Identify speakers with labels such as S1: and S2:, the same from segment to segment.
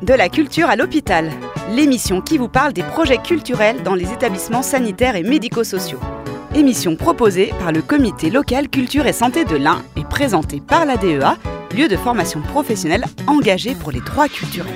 S1: De la culture à l'hôpital, l'émission qui vous parle des projets culturels dans les établissements sanitaires et médico-sociaux. Émission proposée par le Comité local culture et santé de l'Ain et présentée par l'ADEA, lieu de formation professionnelle engagé pour les droits culturels.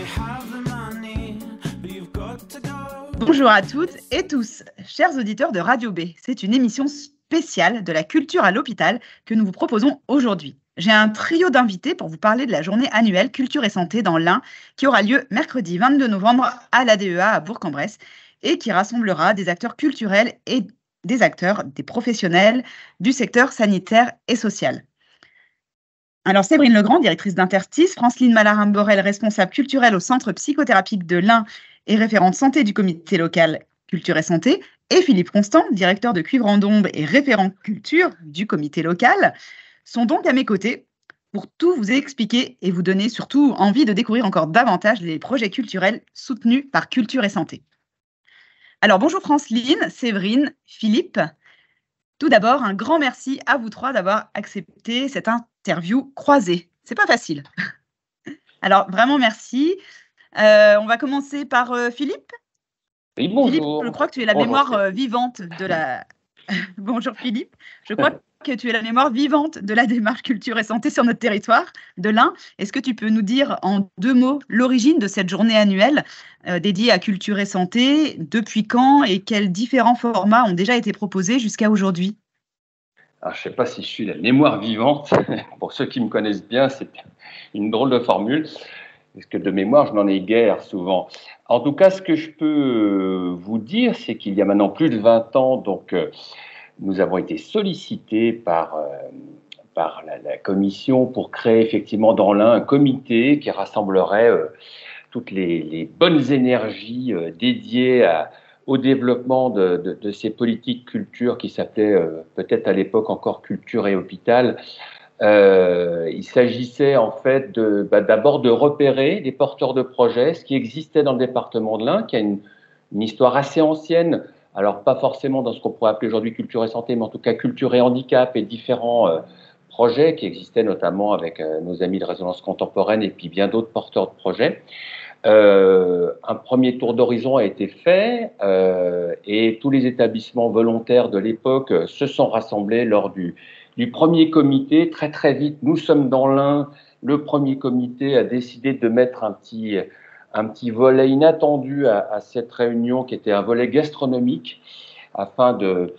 S1: Bonjour à toutes et tous, chers auditeurs de Radio B. C'est une émission spéciale de la culture à l'hôpital que nous vous proposons aujourd'hui. J'ai un trio d'invités pour vous parler de la journée annuelle Culture et Santé dans l'Ain qui aura lieu mercredi 22 novembre à l'ADEA à Bourg-en-Bresse et qui rassemblera des acteurs culturels et des professionnels du secteur sanitaire et social. Alors, Séverine Legrand, directrice d'Interstice, Franceline Malarin-Borel, responsable culturelle au Centre psychothérapique de l'Ain et référente santé du comité local Culture et Santé, et Philippe Constant, directeur de Cuivre en Dombes et référent culture du comité local, sont donc à mes côtés pour tout vous expliquer et vous donner surtout envie de découvrir encore davantage les projets culturels soutenus par Culture et Santé. Alors, bonjour Franceline, Séverine, Philippe. Tout d'abord, un grand merci à vous trois d'avoir accepté cette interview croisée. C'est pas facile. Alors, vraiment merci. On va commencer par Philippe.
S2: Oui, bonjour.
S1: Philippe, je crois que tu es la mémoire vivante de la... Bonjour Philippe. Je crois que tu es la mémoire vivante de la démarche Culture et Santé sur notre territoire de l'Ain. Est-ce que tu peux nous dire en 2 mots l'origine de cette journée annuelle dédiée à Culture et Santé, depuis quand et quels différents formats ont déjà été proposés jusqu'à aujourd'hui?
S2: Alors, je ne sais pas si je suis la mémoire vivante. Pour ceux qui me connaissent bien, c'est une drôle de formule. Parce que de mémoire, je n'en ai guère souvent. En tout cas, ce que je peux vous dire, c'est qu'il y a maintenant plus de 20 ans, donc nous avons été sollicités par la commission pour créer effectivement dans l'Ain un comité qui rassemblerait toutes les bonnes énergies dédiées au développement de ces politiques culture qui s'appelaient peut-être à l'époque encore culture et hôpital. Il s'agissait en fait d'abord de repérer les porteurs de projets, ce qui existait dans le département de l'Ain, qui a une histoire assez ancienne, alors pas forcément dans ce qu'on pourrait appeler aujourd'hui culture et santé, mais en tout cas culture et handicap et différents projets qui existaient notamment avec nos amis de Résonance Contemporaine et puis bien d'autres porteurs de projets. Un premier tour d'horizon a été fait et tous les établissements volontaires de l'époque se sont rassemblés lors du premier comité. Très très vite, nous sommes dans l'Ain, le premier comité a décidé de mettre un petit volet inattendu à cette réunion qui était un volet gastronomique afin de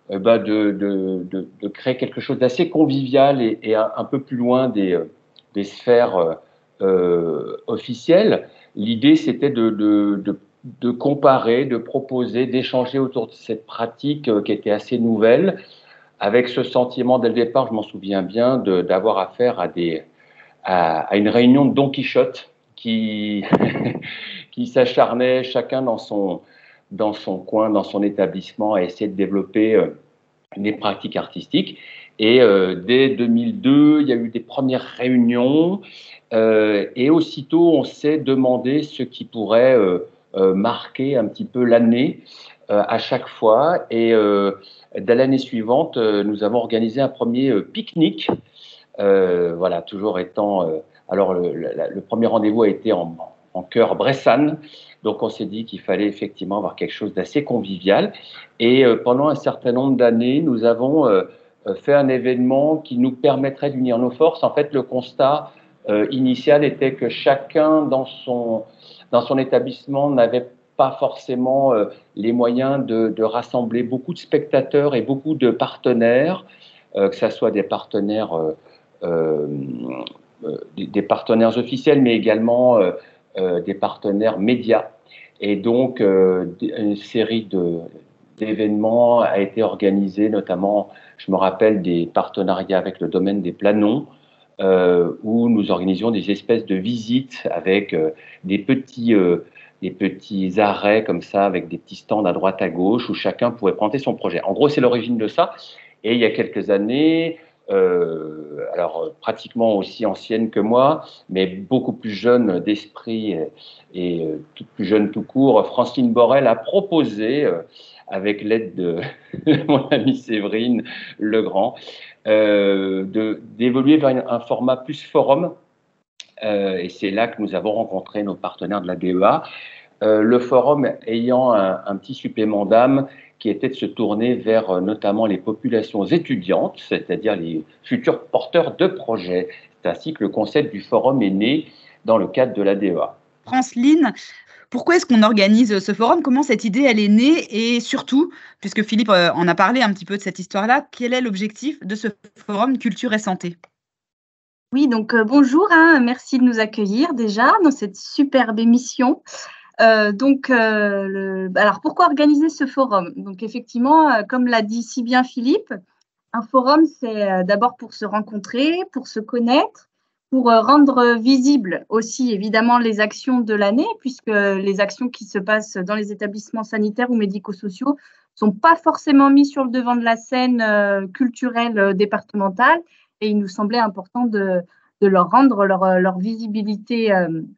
S2: créer quelque chose d'assez convivial et un peu plus loin des sphères officielles. L'idée, c'était de comparer, de proposer, d'échanger autour de cette pratique qui était assez nouvelle, avec ce sentiment dès le départ, je m'en souviens bien, d'avoir affaire à une réunion de Don Quichotte qui s'acharnait chacun dans son coin, dans son établissement, à essayer de développer des pratiques artistiques. Et dès 2002, il y a eu des premières réunions et aussitôt, on s'est demandé ce qui pourrait marquer un petit peu l'année à chaque fois. Et dès l'année suivante, nous avons organisé un premier pique-nique. Voilà, toujours étant... alors, le premier rendez-vous a été en cœur Bressane. Donc, on s'est dit qu'il fallait effectivement avoir quelque chose d'assez convivial. Et pendant un certain nombre d'années, nous avons fait un événement qui nous permettrait d'unir nos forces. En fait, le constat initial était que chacun dans son établissement n'avait pas forcément les moyens de rassembler beaucoup de spectateurs et beaucoup de partenaires, que ce soit des partenaires officiels, mais également des partenaires médias. Et donc, une série d'événements a été organisée, notamment, je me rappelle, des partenariats avec le domaine des Planons, où nous organisions des espèces de visites avec des petits arrêts comme ça, avec des petits stands à droite à gauche, où chacun pouvait présenter son projet. En gros, c'est l'origine de ça. Et il y a quelques années, alors pratiquement aussi ancienne que moi, mais beaucoup plus jeune d'esprit et plus jeune tout court, Francine Borel a proposé, avec l'aide de mon amie Séverine Legrand, d'évoluer vers un format plus forum et c'est là que nous avons rencontré nos partenaires de la DEA. Le forum ayant un petit supplément d'âme qui était de se tourner vers notamment les populations étudiantes, c'est-à-dire les futurs porteurs de projets. C'est ainsi que le concept du forum est né dans le cadre de la DEA.
S1: Franceline, pourquoi est-ce qu'on organise ce forum? Comment cette idée elle est née? Et surtout, puisque Philippe en a parlé un petit peu de cette histoire-là, quel est l'objectif de ce forum Culture et Santé?
S3: Oui, donc bonjour, merci de nous accueillir déjà dans cette superbe émission. Alors, pourquoi organiser ce forum? Donc, effectivement, comme l'a dit si bien Philippe, un forum, c'est d'abord pour se rencontrer, pour se connaître, pour rendre visibles aussi, évidemment, les actions de l'année, puisque les actions qui se passent dans les établissements sanitaires ou médico-sociaux ne sont pas forcément mises sur le devant de la scène culturelle départementale. Et il nous semblait important de leur rendre leur visibilité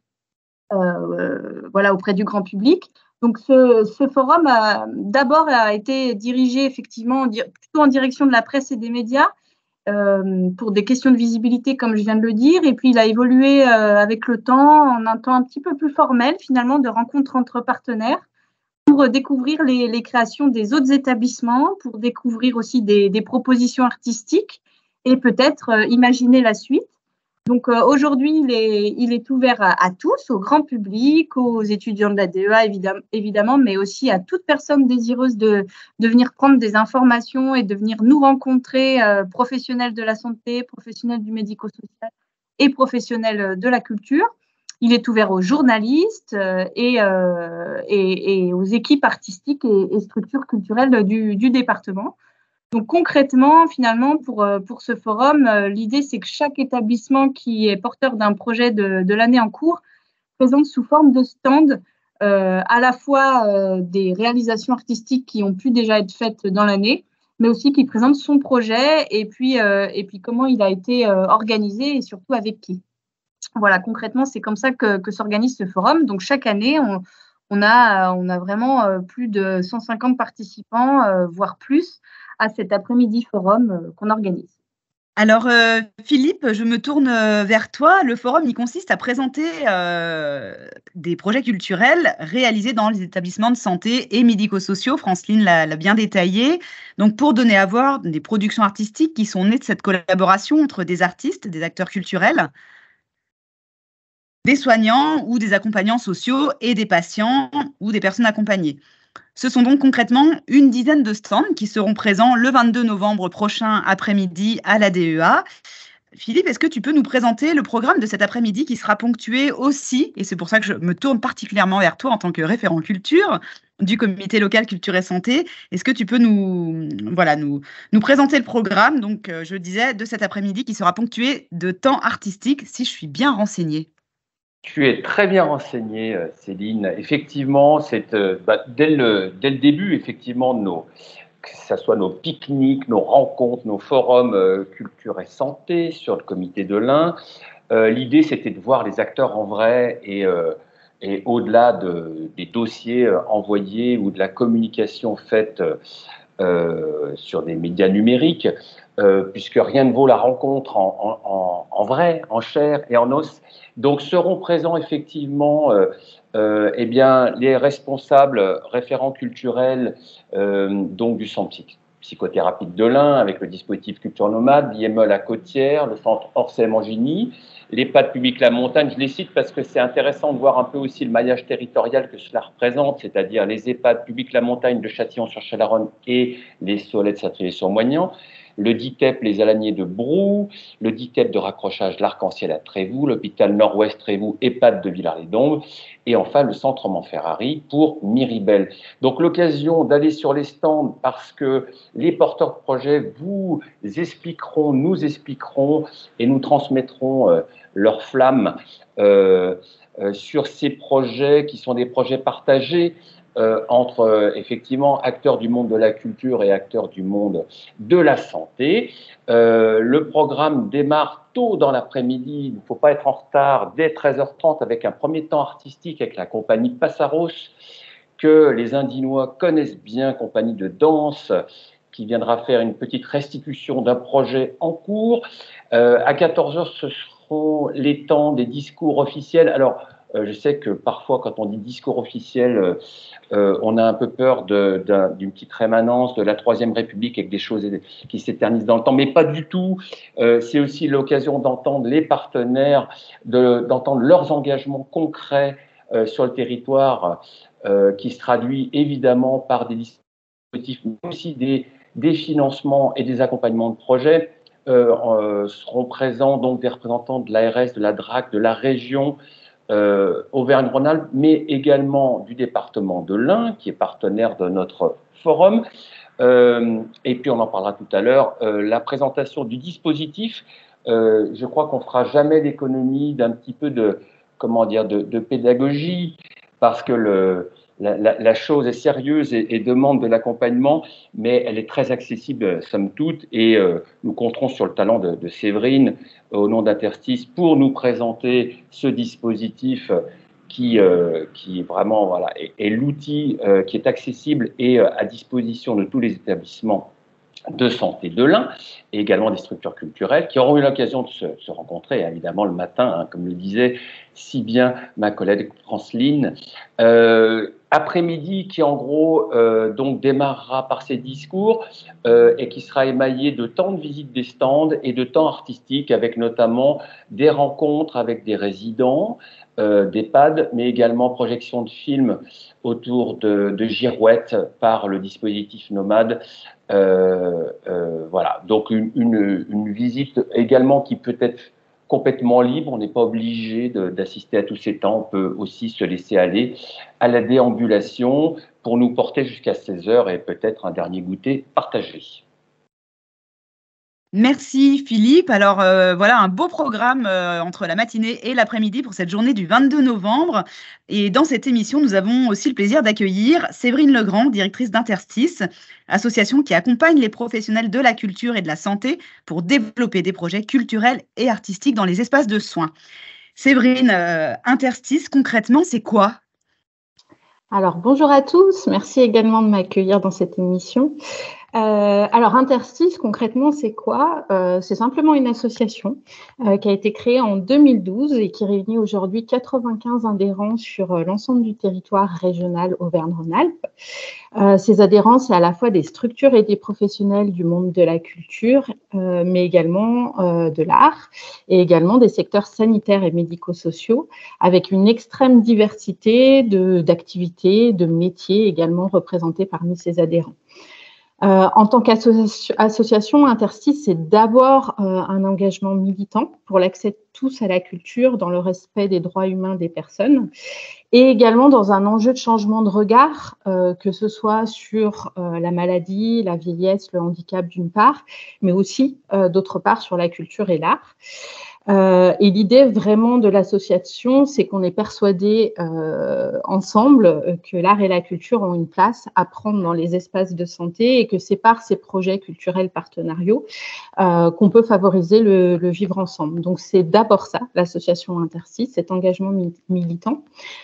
S3: auprès du grand public. Donc, ce forum d'abord a été dirigé effectivement plutôt en direction de la presse et des médias pour des questions de visibilité, comme je viens de le dire. Et puis, il a évolué avec le temps, en un temps un petit peu plus formel, finalement, de rencontres entre partenaires pour découvrir les créations des autres établissements, pour découvrir aussi des propositions artistiques et peut-être imaginer la suite. Donc aujourd'hui, il est ouvert à tous, au grand public, aux étudiants de la DEA évidemment, mais aussi à toute personne désireuse de venir prendre des informations et de venir nous rencontrer, professionnels de la santé, professionnels du médico-social et professionnels de la culture. Il est ouvert aux journalistes et aux équipes artistiques et structures culturelles du département. Donc concrètement, finalement, pour ce forum, l'idée, c'est que chaque établissement qui est porteur d'un projet de l'année en cours présente sous forme de stand à la fois des réalisations artistiques qui ont pu déjà être faites dans l'année, mais aussi qui présente son projet et puis comment il a été organisé et surtout avec qui. Voilà, concrètement, c'est comme ça que s'organise ce forum. Donc chaque année, on a vraiment plus de 150 participants, voire plus, à cet après-midi forum qu'on organise.
S1: Alors, Philippe, je me tourne vers toi. Le forum, il consiste à présenter des projets culturels réalisés dans les établissements de santé et médico-sociaux. Franceline l'a bien détaillé. Donc, pour donner à voir des productions artistiques qui sont nées de cette collaboration entre des artistes, des acteurs culturels, des soignants ou des accompagnants sociaux et des patients ou des personnes accompagnées. Ce sont donc concrètement une dizaine de stands qui seront présents le 22 novembre prochain après-midi à la DEA. Philippe, est-ce que tu peux nous présenter le programme de cet après-midi qui sera ponctué aussi, et c'est pour ça que je me tourne particulièrement vers toi en tant que référent culture du comité local culture et santé. Est-ce que tu peux nous présenter le programme, donc je disais, de cet après-midi qui sera ponctué de temps artistique, si je suis bien renseignée?
S2: Tu es très bien renseignée, Céline. Effectivement, dès le début, effectivement, que ce soit nos pique-niques, nos rencontres, nos forums culture et santé sur le comité de l'Ain, l'idée, c'était de voir les acteurs en vrai et au-delà des dossiers envoyés ou de la communication faite sur des médias numériques, puisque rien ne vaut la rencontre en vrai, en chair et en os. Donc seront présents effectivement les responsables référents culturels donc du centre psychothérapie de l'Ain avec le dispositif Culture Nomade, l'IME La Côtière, le centre Orsay-Mangini, l'EHPAD Public La Montagne. Je les cite parce que c'est intéressant de voir un peu aussi le maillage territorial que cela représente, c'est-à-dire les EHPAD Public La Montagne de Châtillon-sur-Chalaronne et les Solettes Satrier-sur-Moignan, le DITEP Les Alaniers de Brou, le DITEP de raccrochage L'Arc-en-Ciel à Trévoux, l'hôpital Nord-Ouest Trévoux, EHPAD de Villars-les-Dombes, et enfin le centre Montferrari pour Miribel. Donc l'occasion d'aller sur les stands parce que les porteurs de projets nous expliqueront et nous transmettront leur flamme sur ces projets qui sont des projets partagés entre effectivement acteurs du monde de la culture et acteurs du monde de la santé. Le programme démarre tôt dans l'après-midi, il ne faut pas être en retard, dès 13h30 avec un premier temps artistique avec la compagnie Passaros, que les Indinois connaissent bien, compagnie de danse, qui viendra faire une petite restitution d'un projet en cours. À 14h, ce seront les temps des discours officiels. Alors, je sais que parfois, quand on dit discours officiel, on a un peu peur d'une petite rémanence de la Troisième République avec des choses qui s'éternisent dans le temps, mais pas du tout. C'est aussi l'occasion d'entendre les partenaires, d'entendre leurs engagements concrets sur le territoire, qui se traduit évidemment par des dispositifs, mais aussi des financements et des accompagnements de projets. Seront présents donc des représentants de l'ARS, de la DRAC, de la région Auvergne-Rhône-Alpes, mais également du département de l'Ain, qui est partenaire de notre forum. Et puis on en parlera tout à l'heure, la présentation du dispositif. Je crois qu'on ne fera jamais l'économie d'un petit peu de pédagogie, parce que la chose est sérieuse et demande de l'accompagnement, mais elle est très accessible, somme toute, et nous compterons sur le talent de Séverine, au nom d'Interstice, pour nous présenter ce dispositif qui vraiment est l'outil qui est accessible et à disposition de tous les établissements de santé de l'Ain, et également des structures culturelles qui auront eu l'occasion de se rencontrer, évidemment, le matin, comme le disait si bien ma collègue Franceline. Après-midi qui, en gros, donc démarrera par ces discours et qui sera émaillé de temps de visite des stands et de temps artistiques, avec notamment des rencontres avec des résidents d'EHPAD, mais également projection de films autour de girouettes par le dispositif Nomade. Voilà, donc une visite également qui peut être complètement libre, on n'est pas obligé d'assister à tous ces temps, on peut aussi se laisser aller à la déambulation pour nous porter jusqu'à 16h et peut-être un dernier goûter partagé.
S1: Merci Philippe. Alors voilà un beau programme entre la matinée et l'après-midi pour cette journée du 22 novembre. Et dans cette émission, nous avons aussi le plaisir d'accueillir Séverine Legrand, directrice d'Interstice, association qui accompagne les professionnels de la culture et de la santé pour développer des projets culturels et artistiques dans les espaces de soins. Séverine, Interstice, concrètement, c'est quoi ?
S3: Alors, bonjour à tous. Merci également de m'accueillir dans cette émission. Alors, Interstice, concrètement, c'est quoi ? C'est simplement une association qui a été créée en 2012 et qui réunit aujourd'hui 95 adhérents sur l'ensemble du territoire régional Auvergne-Rhône-Alpes. Ces adhérents, c'est à la fois des structures et des professionnels du monde de la culture, mais également de l'art, et également des secteurs sanitaires et médico-sociaux, avec une extrême diversité d'activités, de métiers également représentés parmi ces adhérents. En tant qu'association, Interstice, c'est d'abord un engagement militant pour l'accès de tous à la culture dans le respect des droits humains des personnes, et également dans un enjeu de changement de regard, que ce soit sur la maladie, la vieillesse, le handicap d'une part, mais aussi d'autre part sur la culture et l'art. Et l'idée vraiment de l'association, c'est qu'on est persuadé ensemble que l'art et la culture ont une place à prendre dans les espaces de santé et que c'est par ces projets culturels partenariaux qu'on peut favoriser le vivre ensemble. Donc c'est d'abord ça, l'association Interstice, cet engagement militant.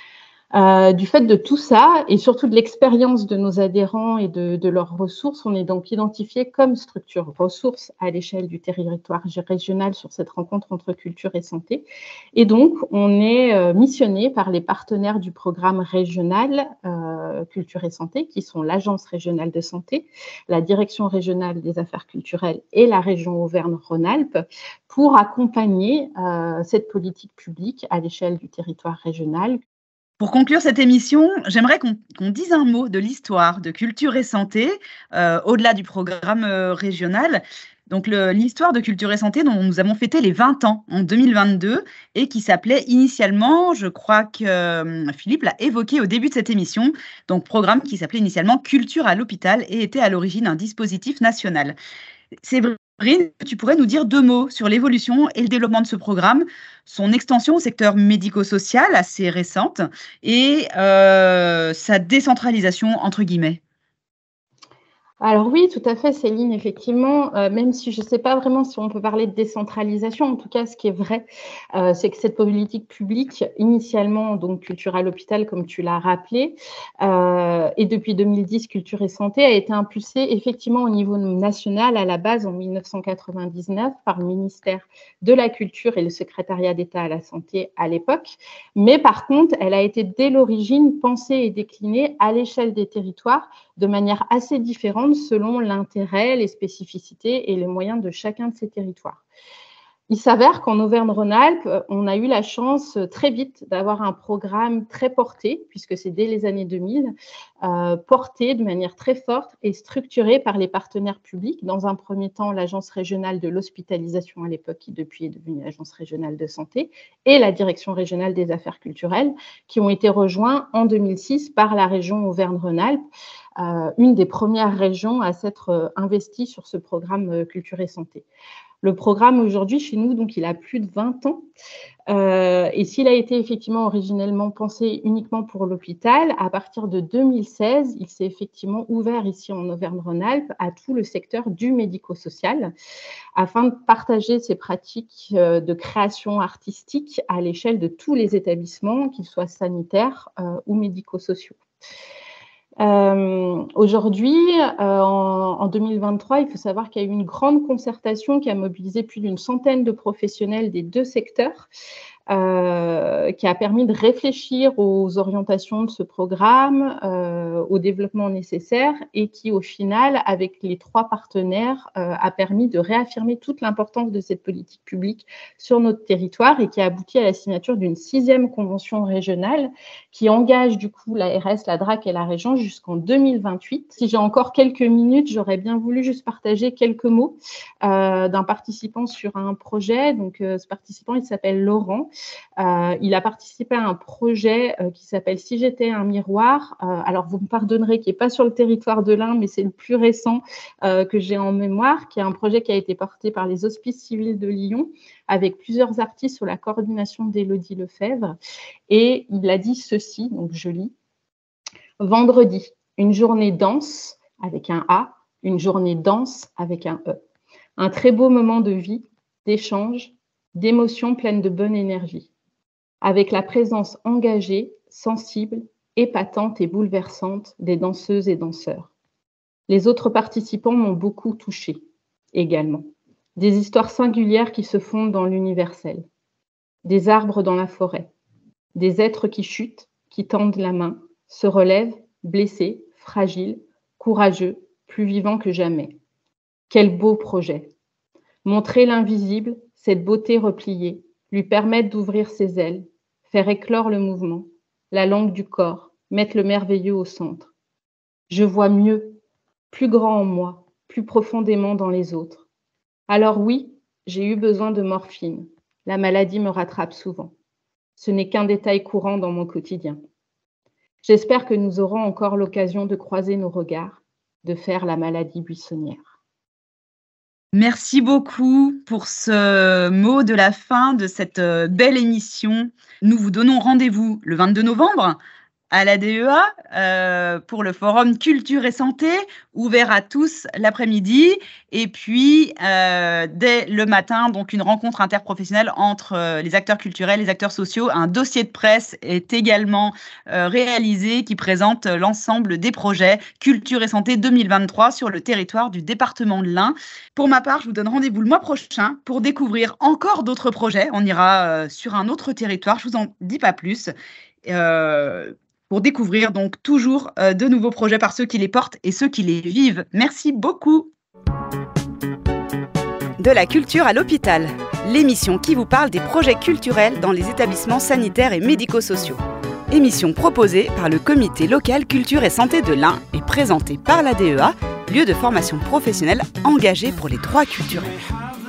S3: Du fait de tout ça et surtout de l'expérience de nos adhérents et de leurs ressources, on est donc identifié comme structure ressource à l'échelle du territoire régional sur cette rencontre entre culture et santé. Et donc, on est missionné par les partenaires du programme régional culture et santé, qui sont l'Agence régionale de santé, la Direction régionale des affaires culturelles et la région Auvergne-Rhône-Alpes, pour accompagner cette politique publique à l'échelle du territoire régional.
S1: Pour conclure cette émission, j'aimerais qu'on dise un mot de l'histoire de Culture et Santé, au-delà du programme régional. Donc l'histoire de Culture et Santé dont nous avons fêté les 20 ans en 2022 et qui s'appelait initialement, je crois que Philippe l'a évoqué au début de cette émission, donc programme qui s'appelait initialement Culture à l'hôpital et était à l'origine un dispositif national. Séverine, tu pourrais nous dire 2 mots sur l'évolution et le développement de ce programme, son extension au secteur médico-social assez récente et sa décentralisation entre guillemets.
S3: Alors oui, tout à fait, Céline, effectivement, même si je ne sais pas vraiment si on peut parler de décentralisation, en tout cas, ce qui est vrai, c'est que cette politique publique, initialement, donc Culture à l'hôpital, comme tu l'as rappelé, et depuis 2010, Culture et Santé, a été impulsée effectivement au niveau national, à la base, en 1999, par le ministère de la Culture et le secrétariat d'État à la Santé à l'époque. Mais par contre, elle a été dès l'origine pensée et déclinée à l'échelle des territoires de manière assez différente selon l'intérêt, les spécificités et les moyens de chacun de ces territoires. Il s'avère qu'en Auvergne-Rhône-Alpes, on a eu la chance très vite d'avoir un programme très porté, puisque c'est dès les années 2000, porté de manière très forte et structuré par les partenaires publics. Dans un premier temps, l'Agence régionale de l'hospitalisation à l'époque, qui depuis est devenue l'Agence régionale de santé, et la Direction régionale des affaires culturelles, qui ont été rejoints en 2006 par la région Auvergne-Rhône-Alpes, une des premières régions à s'être investie sur ce programme Culture et Santé. Le programme aujourd'hui chez nous, donc il a plus de 20 ans, et s'il a été effectivement originellement pensé uniquement pour l'hôpital, à partir de 2016, il s'est effectivement ouvert ici en Auvergne-Rhône-Alpes à tout le secteur du médico-social, afin de partager ces pratiques de création artistique à l'échelle de tous les établissements, qu'ils soient sanitaires ou médico-sociaux. Aujourd'hui, en 2023, il faut savoir qu'il y a eu une grande concertation qui a mobilisé plus d'une centaine de professionnels des deux secteurs, qui a permis de réfléchir aux orientations de ce programme, au développement nécessaire et qui, au final, avec les trois partenaires, a permis de réaffirmer toute l'importance de cette politique publique sur notre territoire et qui a abouti à la signature d'une 6e convention régionale qui engage du coup l'ARS, la DRAC et la région jusqu'en 2028. Si j'ai encore quelques minutes, j'aurais bien voulu juste partager quelques mots d'un participant sur un projet. Donc, ce participant, il s'appelle Laurent. Il a participé à un projet qui s'appelle « Si j'étais un miroir ». Alors, vous me pardonnerez, qui n'est pas sur le territoire de l'Ain, mais c'est le plus récent que j'ai en mémoire, qui est un projet qui a été porté par les Hospices civils de Lyon, avec plusieurs artistes sous la coordination d'Élodie Lefebvre. Et il a dit ceci, donc je lis. « Vendredi, une journée dense avec un A, une journée dense avec un E. Un très beau moment de vie, d'échange, d'émotions pleines de bonne énergie, avec la présence engagée, sensible, épatante et bouleversante des danseuses et danseurs. Les autres participants m'ont beaucoup touchée, également. Des histoires singulières qui se fondent dans l'universel. Des arbres dans la forêt. Des êtres qui chutent, qui tendent la main, se relèvent, blessés, fragiles, courageux, plus vivants que jamais. Quel beau projet! Montrer l'invisible, cette beauté repliée, lui permettre d'ouvrir ses ailes, faire éclore le mouvement, la langue du corps, mettre le merveilleux au centre. Je vois mieux, plus grand en moi, plus profondément dans les autres. Alors oui, j'ai eu besoin de morphine. La maladie me rattrape souvent. Ce n'est qu'un détail courant dans mon quotidien. J'espère que nous aurons encore l'occasion de croiser nos regards, de faire la maladie buissonnière. »
S1: Merci beaucoup pour ce mot de la fin de cette belle émission. Nous vous donnons rendez-vous le 22 novembre à la DEA pour le forum Culture et Santé, ouvert à tous l'après-midi. Et puis, dès le matin, donc une rencontre interprofessionnelle entre les acteurs culturels, les acteurs sociaux. Un dossier de presse est également réalisé qui présente l'ensemble des projets Culture et Santé 2023 sur le territoire du département de l'Ain. Pour ma part, je vous donne rendez-vous le mois prochain pour découvrir encore d'autres projets. On ira sur un autre territoire, je ne vous en dis pas plus. Pour découvrir donc toujours de nouveaux projets par ceux qui les portent et ceux qui les vivent. Merci beaucoup.
S4: De la culture à l'hôpital, l'émission qui vous parle des projets culturels dans les établissements sanitaires et médico-sociaux. Émission proposée par le comité local culture et santé de l'Ain et présentée par la DEA, lieu de formation professionnelle engagé pour les droits culturels.